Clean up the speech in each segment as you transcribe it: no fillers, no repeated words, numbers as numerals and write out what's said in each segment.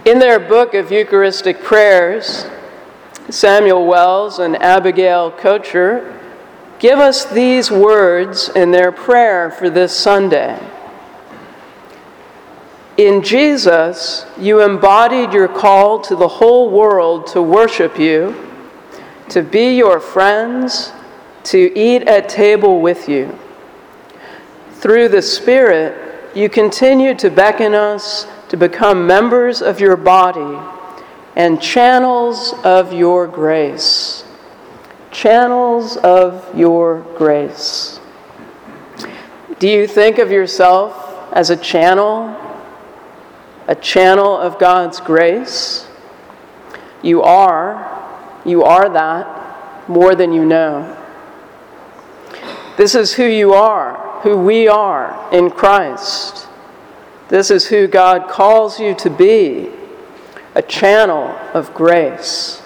In their book of Eucharistic prayers, Samuel Wells and Abigail Kocher give us these words in their prayer for this Sunday. In Jesus, you embodied your call to the whole world to worship you, to be your friends, to eat at table with you. Through the Spirit, you continue to beckon us to become members of your body and channels of your grace. Channels of your grace. Do you think of yourself as a channel of God's grace? You are that more than you know. This is who you are, who we are in Christ. This is who God calls you to be, a channel of grace.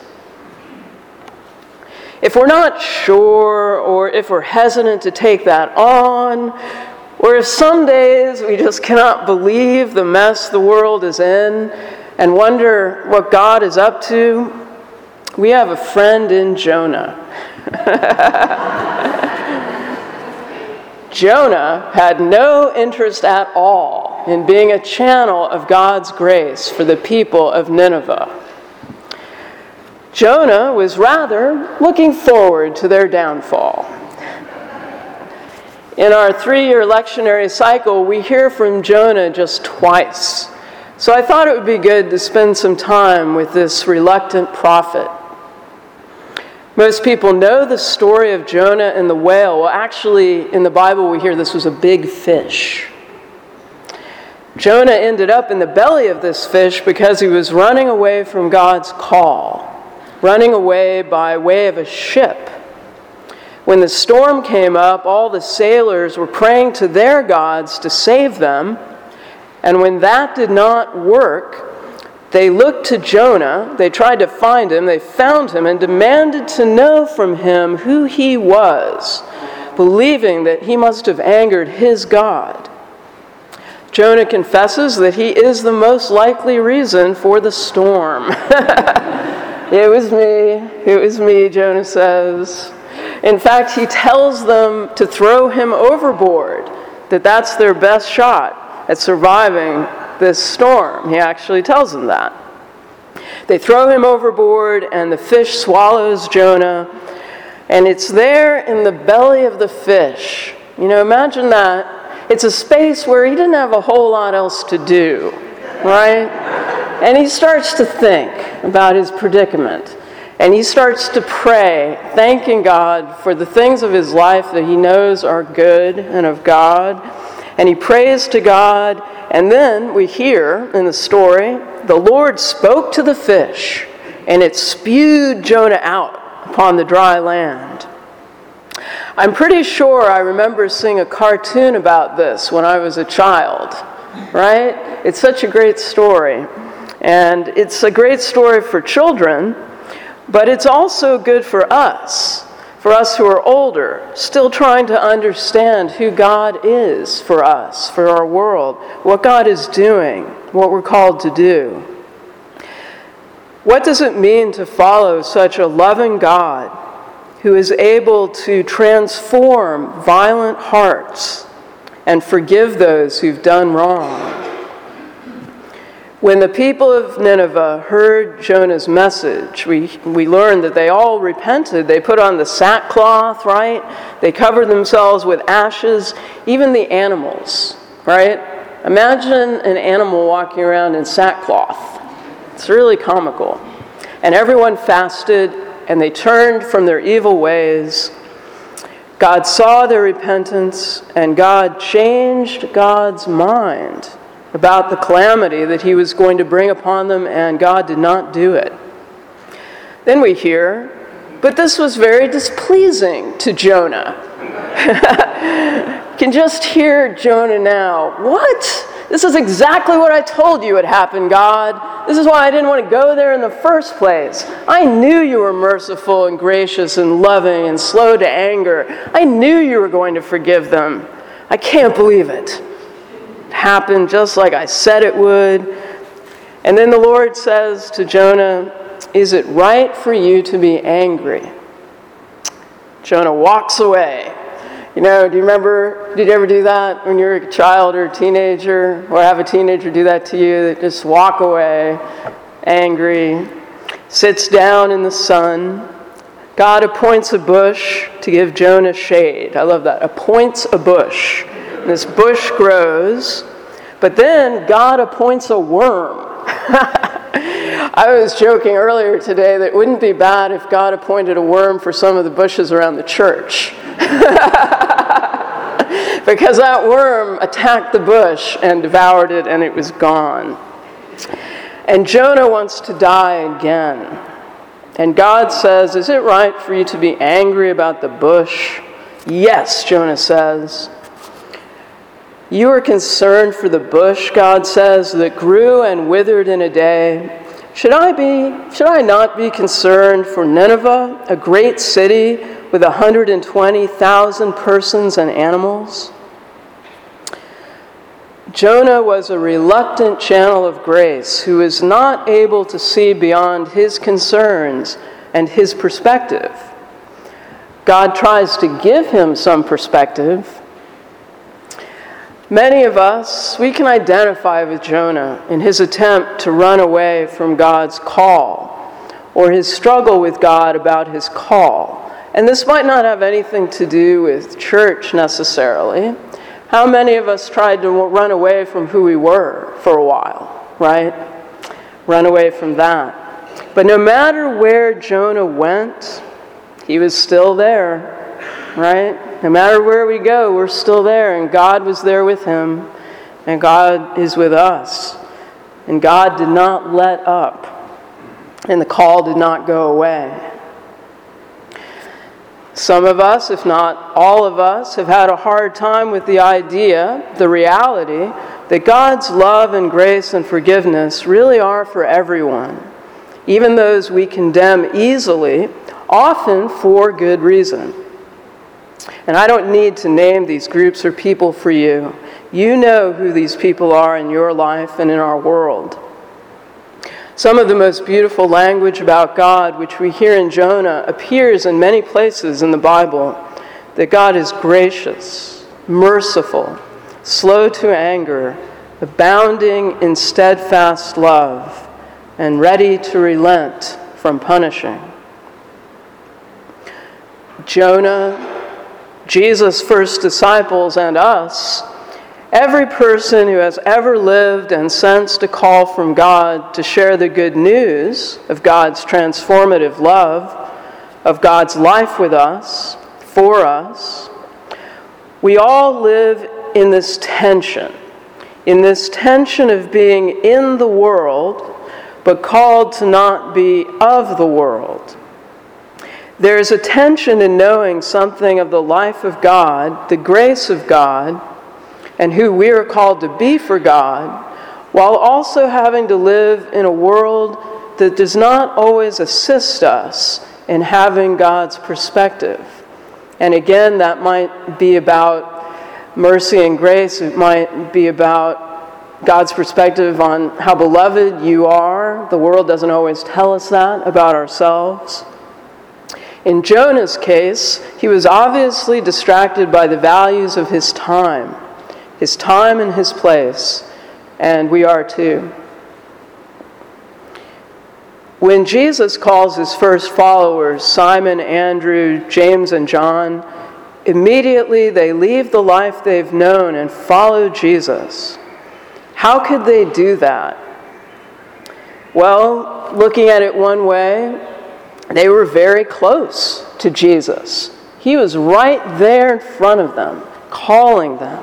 If we're not sure, or if we're hesitant to take that on, or if some days we just cannot believe the mess the world is in and wonder what God is up to, we have a friend in Jonah. Jonah had no interest at all in being a channel of God's grace for the people of Nineveh. Jonah was rather looking forward to their downfall. In our 3-year lectionary cycle, we hear from Jonah just twice. So I thought it would be good to spend some time with this reluctant prophet. Most people know the story of Jonah and the whale. Well, actually, in the Bible, we hear this was a big fish. Jonah ended up in the belly of this fish because he was running away from God's call, running away by way of a ship. When the storm came up, all the sailors were praying to their gods to save them, and when that did not work, they looked to Jonah, they tried to find him, they found him, and demanded to know from him who he was, believing that he must have angered his God. Jonah confesses that he is the most likely reason for the storm. It was me, Jonah says. In fact, he tells them to throw him overboard, that's their best shot at surviving this storm. He actually tells them that. They throw him overboard, and the fish swallows Jonah, and it's there in the belly of the fish. Imagine that. It's a space where he didn't have a whole lot else to do, right? And he starts to think about his predicament. And he starts to pray, thanking God for the things of his life that he knows are good and of God. And he prays to God. And then we hear in the story, the Lord spoke to the fish, and it spewed Jonah out upon the dry land. I'm pretty sure I remember seeing a cartoon about this when I was a child, right? It's such a great story. And it's a great story for children, but it's also good for us who are older, still trying to understand who God is for us, for our world, what God is doing, what we're called to do. What does it mean to follow such a loving God who is able to transform violent hearts and forgive those who've done wrong? When the people of Nineveh heard Jonah's message, we learned that they all repented. They put on the sackcloth, right? They covered themselves with ashes, even the animals, right? Imagine an animal walking around in sackcloth. It's really comical. And everyone fasted, and they turned from their evil ways. God saw their repentance, and God changed God's mind about the calamity that he was going to bring upon them, and God did not do it. Then we hear, but this was very displeasing to Jonah. You can just hear Jonah now. What? This is exactly what I told you would happen, God. This is why I didn't want to go there in the first place. I knew you were merciful and gracious and loving and slow to anger. I knew you were going to forgive them. I can't believe it. Happened just like I said it would. And then the Lord says to Jonah, "Is it right for you to be angry?" Jonah walks away. Do you remember, did you ever do that when you were a child or a teenager, or have a teenager do that to you? They just walk away, angry, sits down in the sun. God appoints a bush to give Jonah shade. I love that. Appoints a bush. And this bush grows, but then God appoints a worm. I was joking earlier today that it wouldn't be bad if God appointed a worm for some of the bushes around the church. Because that worm attacked the bush and devoured it, and it was gone. And Jonah wants to die again. And God says, "Is it right for you to be angry about the bush?" "Yes," Jonah says. "You are concerned for the bush," God says, "that grew and withered in a day. Should I not be concerned for Nineveh, a great city with 120,000 persons and animals?" Jonah was a reluctant channel of grace who was not able to see beyond his concerns and his perspective. God tries to give him some perspective. Many of us, we can identify with Jonah in his attempt to run away from God's call, or his struggle with God about his call. And this might not have anything to do with church necessarily. How many of us tried to run away from who we were for a while, right? Run away from that. But no matter where Jonah went, he was still there, right? No matter where we go, we're still there, and God was there with him, and God is with us. And God did not let up, and the call did not go away. Some of us, if not all of us, have had a hard time with the idea, the reality, that God's love and grace and forgiveness really are for everyone, even those we condemn easily, often for good reason. And I don't need to name these groups or people for you. You know who these people are in your life and in our world. Some of the most beautiful language about God, which we hear in Jonah, appears in many places in the Bible. That God is gracious, merciful, slow to anger, abounding in steadfast love, and ready to relent from punishing. Jonah, Jesus' first disciples, and us, every person who has ever lived and sensed a call from God to share the good news of God's transformative love, of God's life with us, for us, we all live in this tension of being in the world, but called to not be of the world. There is a tension in knowing something of the life of God, the grace of God, and who we are called to be for God, while also having to live in a world that does not always assist us in having God's perspective. And again, that might be about mercy and grace. It might be about God's perspective on how beloved you are. The world doesn't always tell us that about ourselves. In Jonah's case, he was obviously distracted by the values of his time and his place, and we are too. When Jesus calls his first followers, Simon, Andrew, James, and John, immediately they leave the life they've known and follow Jesus. How could they do that? Well, looking at it one way, they were very close to Jesus. He was right there in front of them, calling them.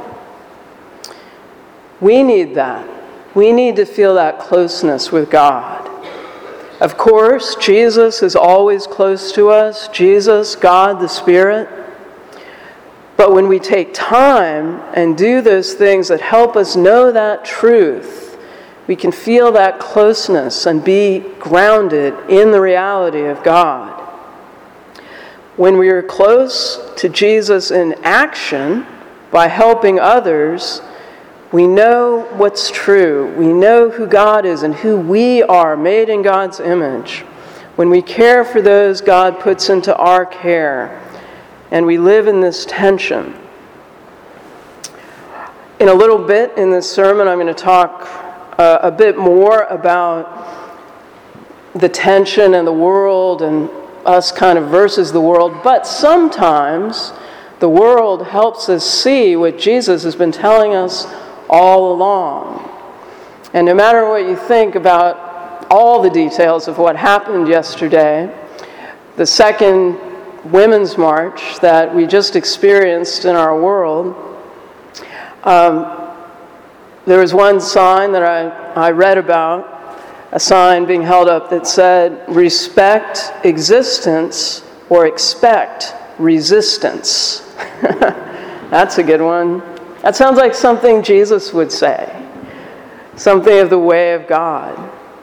We need that. We need to feel that closeness with God. Of course, Jesus is always close to us. Jesus, God, the Spirit. But when we take time and do those things that help us know that truth, we can feel that closeness and be grounded in the reality of God. When we are close to Jesus in action by helping others, We know what's true. We know who God is and who we are, made in God's image. When we care for those God puts into our care, and we live in this tension. In a little bit in this sermon, I'm going to talk a bit more about the tension and the world and us kind of versus the world, but sometimes the world helps us see what Jesus has been telling us all along. And no matter what you think about all the details of what happened yesterday, the second Women's March that we just experienced in our world, there was one sign that I read about, a sign being held up that said, "Respect existence or expect resistance." That's a good one. That sounds like something Jesus would say, something of the way of God.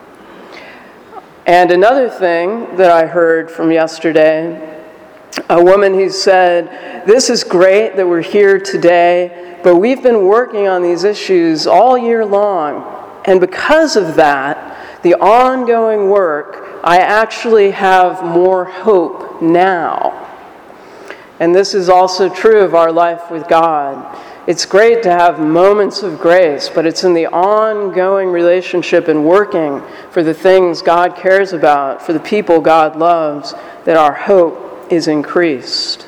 And another thing that I heard from yesterday, a woman who said, "This is great that we're here today, but we've been working on these issues all year long. And because of that, the ongoing work, I actually have more hope now." And this is also true of our life with God. It's great to have moments of grace, but it's in the ongoing relationship and working for the things God cares about, for the people God loves, that our hope is increased.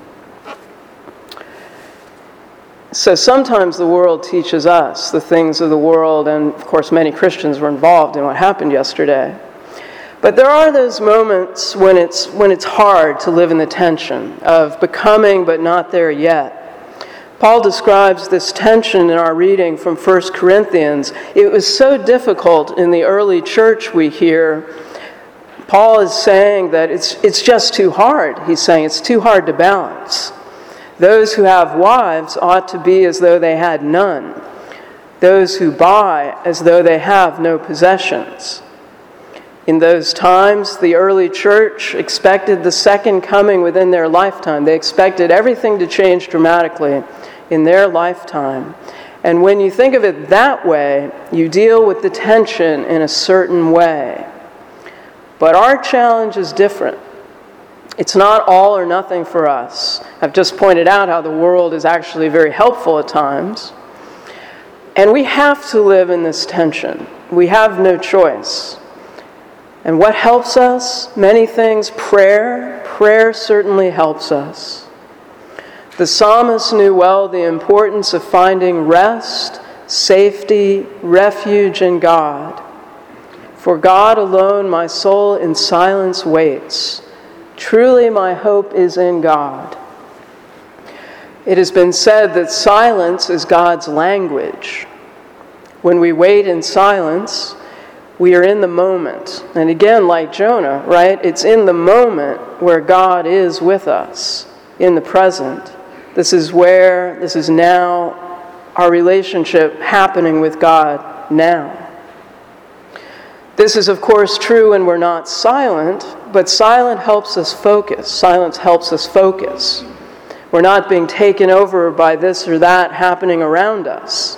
So sometimes the world teaches us the things of the world, and of course many Christians were involved in what happened yesterday. But there are those moments when it's hard to live in the tension of becoming but not there yet. Paul describes this tension in our reading from 1 Corinthians. It was so difficult in the early church, we hear. Paul is saying that it's just too hard. He's saying it's too hard to balance. Those who have wives ought to be as though they had none. Those who buy as though they have no possessions. In those times, the early church expected the second coming within their lifetime. They expected everything to change dramatically in their lifetime. And when you think of it that way, you deal with the tension in a certain way. But our challenge is different. It's not all or nothing for us. I've just pointed out how the world is actually very helpful at times. And we have to live in this tension. We have no choice. And what helps us? Many things. Prayer. Prayer certainly helps us. The psalmist knew well the importance of finding rest, safety, refuge in God. For God alone my soul in silence waits. Truly my hope is in God. It has been said that silence is God's language. When we wait in silence, we are in the moment. And again, like Jonah, right? It's in the moment where God is with us, in the present. This is now our relationship happening with God now. This is, of course, true when we're not silent, but silence helps us focus. Silence helps us focus. We're not being taken over by this or that happening around us.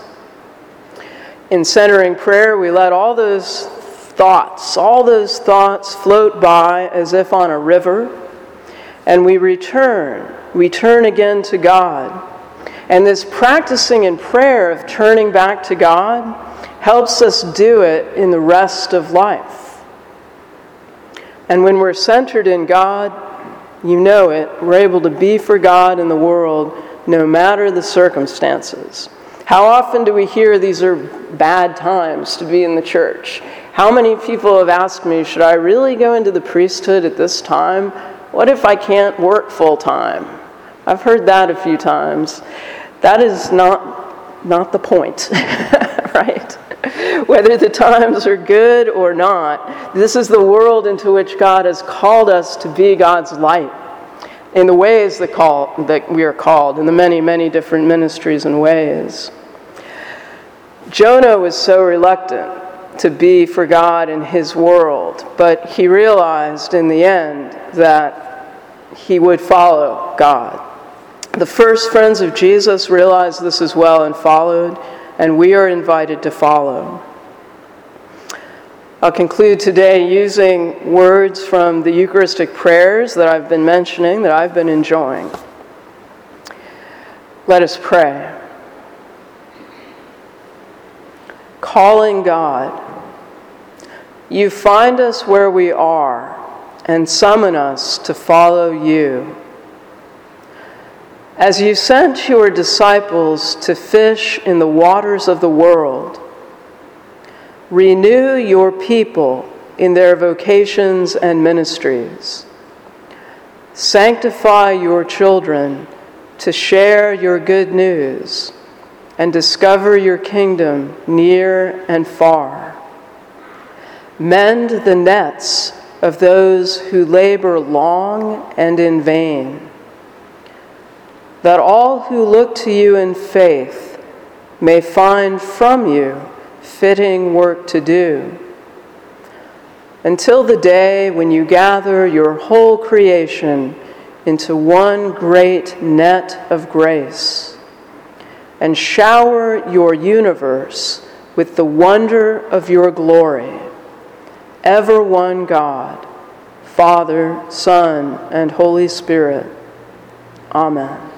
In centering prayer, we let all those thoughts float by as if on a river, and we return again to God. And this practicing in prayer of turning back to God helps us do it in the rest of life. And when we're centered in God, you know it, we're able to be for God in the world no matter the circumstances. How often do we hear these are bad times to be in the church? How many people have asked me, should I really go into the priesthood at this time? What if I can't work full time? I've heard that a few times. That is not the point, right? Whether the times are good or not, this is the world into which God has called us to be God's light in the ways that we are called, in the many, many different ministries and ways. Jonah was so reluctant to be for God in his world, but he realized in the end that he would follow God. The first friends of Jesus realized this as well and followed. and we are invited to follow. I'll conclude today using words from the Eucharistic prayers that I've been mentioning, that I've been enjoying. Let us pray. Calling God, you find us where we are and summon us to follow you. As you sent your disciples to fish in the waters of the world, renew your people in their vocations and ministries. Sanctify your children to share your good news and discover your kingdom near and far. Mend the nets of those who labor long and in vain, that all who look to you in faith may find from you fitting work to do, until the day when you gather your whole creation into one great net of grace and shower your universe with the wonder of your glory, ever one God, Father, Son, and Holy Spirit. Amen.